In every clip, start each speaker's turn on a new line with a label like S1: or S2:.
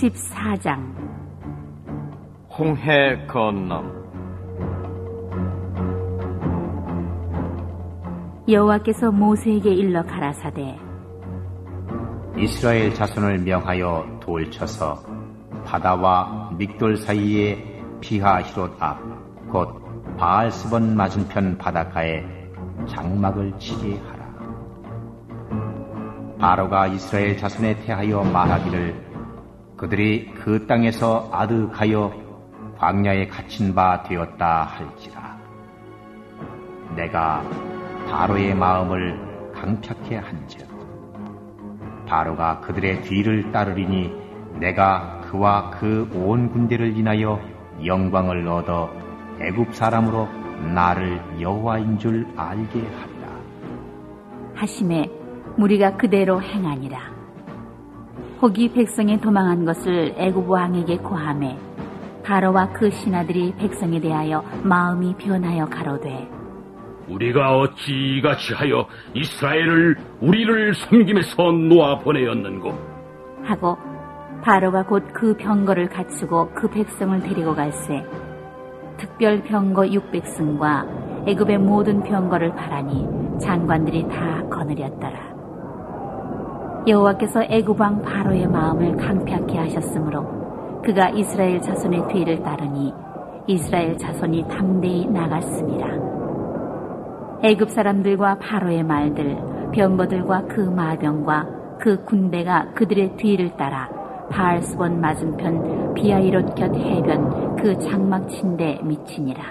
S1: 14장
S2: 홍해 건너.
S1: 여호와께서 모세에게 일러 가라사대
S3: 이스라엘 자손을 명하여 돌쳐서 바다와 믹돌 사이에 피하히롯 앞 곧 바알스본 맞은편 바닷가에 장막을 치게 하라. 바로가 이스라엘 자손에 대하여 말하기를 그들이 그 땅에서 아득하여 광야에 갇힌 바 되었다 할지라. 내가 바로의 마음을 강팍해 한즉 바로가 그들의 뒤를 따르리니 내가 그와 그 온 군대를 인하여 영광을 얻어 애굽 사람으로 나를 여호와인 줄 알게 하리라.
S1: 하심에 무리가 그대로 행하니라. 혹이 백성이 도망한 것을 애굽 왕에게 고하매 바로와 그 신하들이 백성에 대하여 마음이 변하여 가로되
S4: 우리가 어찌 이같이 하여 이스라엘을 우리를 섬김에서 놓아 보내었는고
S1: 하고 바로가 곧 그 병거를 갖추고 그 백성을 데리고 갈새 특별 병거 600승과 애굽의 모든 병거를 바라니 장관들이 다 거느렸더라. 여호와께서 애굽 왕 바로의 마음을 강팍케 하셨으므로 그가 이스라엘 자손의 뒤를 따르니 이스라엘 자손이 담대히 나갔습니다. 애굽 사람들과 바로의 말들, 병거들과 그 마병과 그 군대가 그들의 뒤를 따라 바알스본 맞은편 비아히롯 곁 해변 그 장막 친데 미치니라.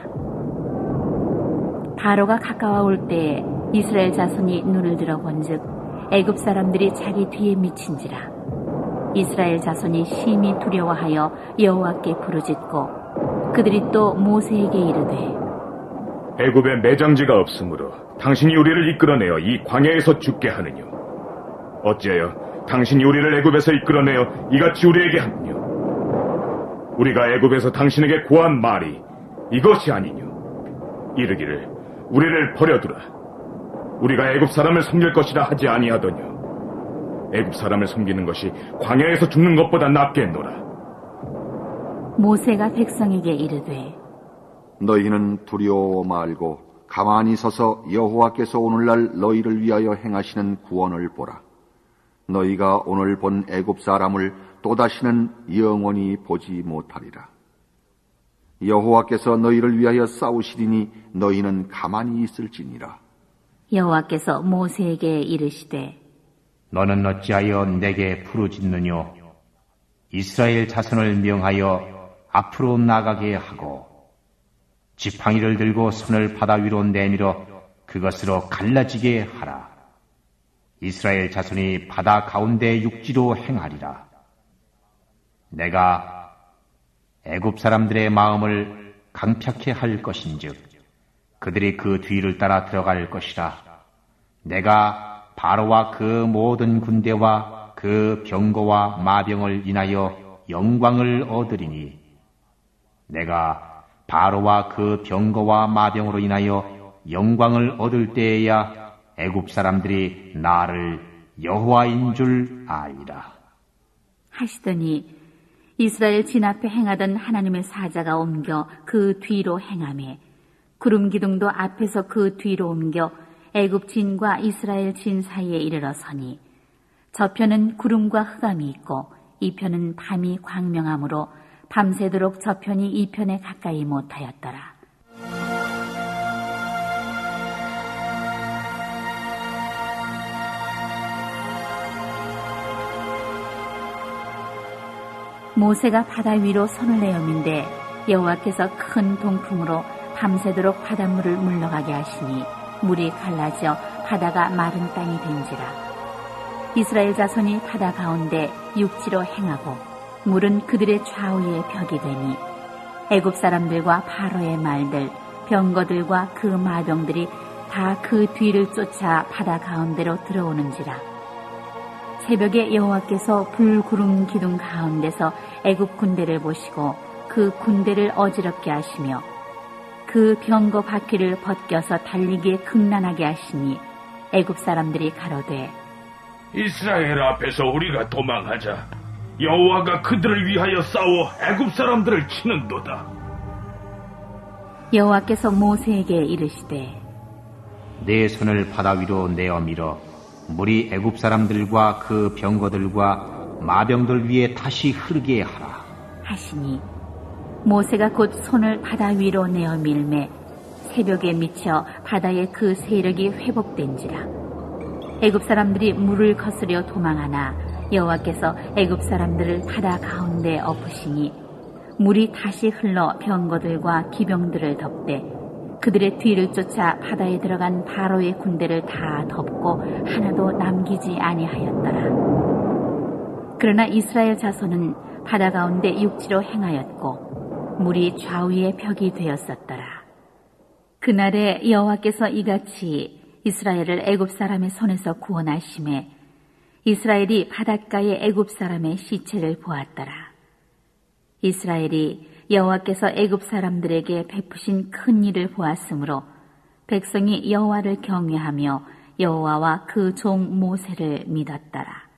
S1: 바로가 가까워 올 때에 이스라엘 자손이 눈을 들어 본즉 애굽 사람들이 자기 뒤에 미친지라. 이스라엘 자손이 심히 두려워하여 여호와께 부르짖고 그들이 또 모세에게 이르되
S5: 애굽에 매장지가 없으므로 당신이 우리를 이끌어내어 이 광야에서 죽게 하느뇨. 어찌하여 당신이 우리를 애굽에서 이끌어내어 이같이 우리에게 하느뇨. 우리가 애굽에서 당신에게 고한 말이 이것이 아니뇨. 이르기를 우리를 버려두라. 우리가 애굽 사람을 섬길 것이라 하지 아니하더뇨. 애굽 사람을 섬기는 것이 광야에서 죽는 것보다 낫겠노라.
S1: 모세가 백성에게 이르되
S6: 너희는 두려워 말고 가만히 서서 여호와께서 오늘날 너희를 위하여 행하시는 구원을 보라. 너희가 오늘 본 애굽 사람을 또다시는 영원히 보지 못하리라. 여호와께서 너희를 위하여 싸우시리니 너희는 가만히 있을지니라.
S1: 여호와께서 모세에게 이르시되
S3: 너는 어찌하여 내게 부르짖느뇨. 이스라엘 자손을 명하여 앞으로 나가게 하고 지팡이를 들고 손을 바다 위로 내밀어 그것으로 갈라지게 하라. 이스라엘 자손이 바다 가운데 육지로 행하리라. 내가 애굽 사람들의 마음을 강팍해 할 것인즉 그들이 그 뒤를 따라 들어갈 것이라. 내가 바로와 그 모든 군대와 그 병거와 마병을 인하여 영광을 얻으리니 내가 바로와 그 병거와 마병으로 인하여 영광을 얻을 때에야 애굽 사람들이 나를 여호와인 줄 알리라.
S1: 하시더니 이스라엘 진 앞에 행하던 하나님의 사자가 옮겨 그 뒤로 행하매 구름 기둥도 앞에서 그 뒤로 옮겨 애굽 진과 이스라엘 진 사이에 이르러 서니 저편은 구름과 흑암이 있고 이편은 밤이 광명하므로 밤새도록 저편이 이편에 가까이 못하였더라. 모세가 바다 위로 손을 내어민데 여호와께서 큰 동풍으로 밤새도록 바닷물을 물러가게 하시니 물이 갈라져 바다가 마른 땅이 된지라. 이스라엘 자손이 바다 가운데 육지로 행하고 물은 그들의 좌우에 벽이 되니 애굽 사람들과 바로의 말들, 병거들과 그 마병들이 다 그 뒤를 쫓아 바다 가운데로 들어오는지라. 새벽에 여호와께서 불구름 기둥 가운데서 애굽 군대를 보시고 그 군대를 어지럽게 하시며 그 병거 바퀴를 벗겨서 달리기에 극난하게 하시니 애굽 사람들이 가로되
S4: 이스라엘 앞에서 우리가 도망하자. 여호와가 그들을 위하여 싸워 애굽 사람들을 치는도다.
S1: 여호와께서 모세에게 이르시되
S3: 내 손을 바다 위로 내어 밀어 물이 애굽 사람들과 그 병거들과 마병들 위에 다시 흐르게 하라
S1: 하시니 모세가 곧 손을 바다 위로 내어 밀매 새벽에 미쳐 바다의 그 세력이 회복된지라. 애굽 사람들이 물을 거스려 도망하나 여호와께서 애굽 사람들을 바다 가운데 엎으시니 물이 다시 흘러 병거들과 기병들을 덮되 그들의 뒤를 쫓아 바다에 들어간 바로의 군대를 다 덮고 하나도 남기지 아니하였더라. 그러나 이스라엘 자손은 바다 가운데 육지로 행하였고 물이 좌우의 벽이 되었었더라. 그날에 여호와께서 이같이 이스라엘을 애굽 사람의 손에서 구원하심에 이스라엘이 바닷가의 애굽 사람의 시체를 보았더라. 이스라엘이 여호와께서 애굽 사람들에게 베푸신 큰 일을 보았으므로 백성이 여호와를 경외하며 여호와와 그 종 모세를 믿었더라.